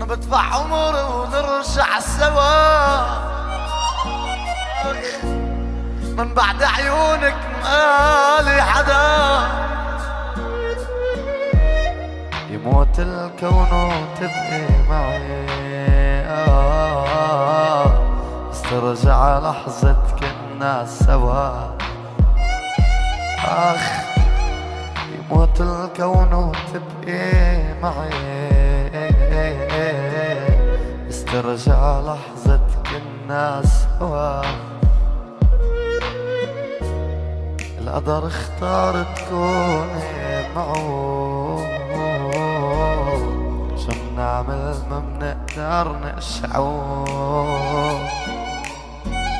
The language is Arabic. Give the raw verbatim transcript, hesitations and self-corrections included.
انا بدفع عمري ونرجع سوا، من بعد عيونك مالي حدا. يموت الكون وتبقي معي، آه بس ترجع لحظة كنا سوا. آخ يموت الكون وتبقي معي، بس ترجع لحظة كنا سوا. القدر اختار تكوني معه، شو منعمل ما منقدر نقشعه.